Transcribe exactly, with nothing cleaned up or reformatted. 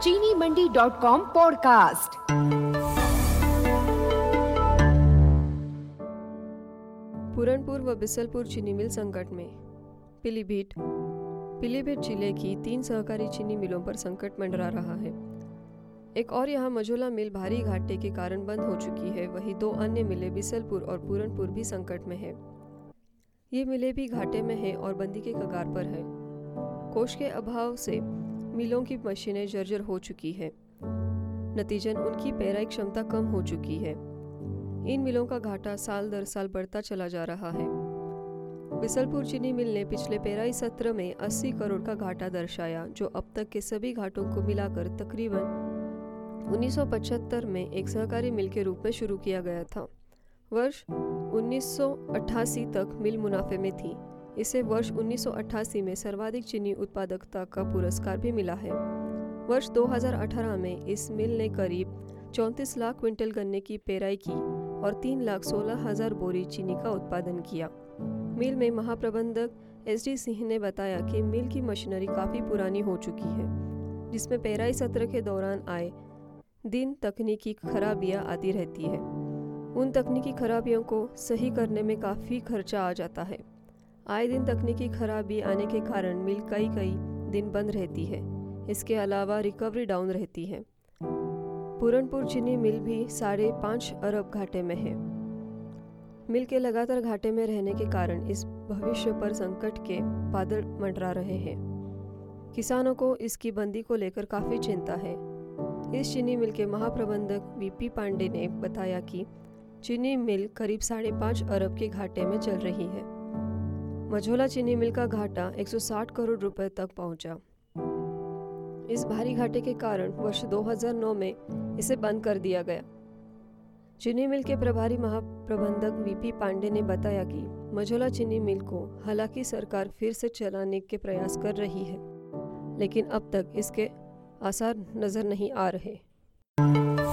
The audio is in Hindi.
चीनी Mandi dot com podcast. Puranpur व बिसलपुर चीनी मिल संकट में। पीलीभीत पीलीभीत जिले की तीन सहकारी चीनी मिलों पर संकट मंडरा रहा है। एक और यहाँ मझोला मिल भारी घाटे के कारण बंद हो चुकी है, वहीं दो अन्य मिलें बिसलपुर और पूरनपुर भी संकट में है। ये मिलें भी घाटे में है और बंदी के कगार पर है। कोष के अभाव से मिलों की मशीनें जर्जर हो चुकी है। नतीजन उनकी पेराई क्षमता कम हो चुकी है। इन मिलों का घाटा साल दर साल बढ़ता चला जा रहा है। बिसलपुर चीनी मिल ने पिछले पेराई सत्र में अस्सी करोड़ का घाटा दर्शाया, जो अब तक के सभी घाटों को मिलाकर तकरीबन उन्नीस सौ पचहत्तर में एक सहकारी मिल के रूप में शुरू किया गया था। वर्ष उन्नीस सौ अट्ठासी तक मिल मुनाफे में थी। इसे वर्ष उन्नीस सौ अट्ठासी में सर्वाधिक चीनी उत्पादकता का पुरस्कार भी मिला है। वर्ष दो हज़ार अठारह में इस मिल ने करीब चौंतीस लाख क्विंटल गन्ने की पेराई की और तीन लाख सोलह हजार बोरी चीनी का उत्पादन किया। मिल में महाप्रबंधक एस डी सिंह ने बताया कि मिल की मशीनरी काफ़ी पुरानी हो चुकी है, जिसमें पेराई सत्र के दौरान आए दिन तकनीकी खराबियां आती रहती है। उन तकनीकी खराबियों को सही करने में काफ़ी खर्चा आ जाता है। आए दिन तकनीकी खराबी आने के कारण मिल कई कई दिन बंद रहती है। इसके अलावा रिकवरी डाउन रहती है। पूरनपुर चीनी मिल भी साढ़े पाँच अरब घाटे में है। मिल के लगातार घाटे में रहने के कारण इस भविष्य पर संकट के बादल मंडरा रहे हैं। किसानों को इसकी बंदी को लेकर काफ़ी चिंता है। इस चीनी मिल के महाप्रबंधक वी पी पांडे ने बताया कि चीनी मिल करीब साढ़े पाँच अरब के घाटे में चल रही है। मझोला चीनी मिल का घाटा एक सौ साठ करोड़ रुपए तक पहुंचा। इस भारी घाटे के कारण वर्ष दो हज़ार नौ में इसे बंद कर दिया गया। चीनी मिल के प्रभारी महाप्रबंधक वी पी पांडे ने बताया कि मझोला चीनी मिल को हालांकि सरकार फिर से चलाने के प्रयास कर रही है, लेकिन अब तक इसके आसार नजर नहीं आ रहे।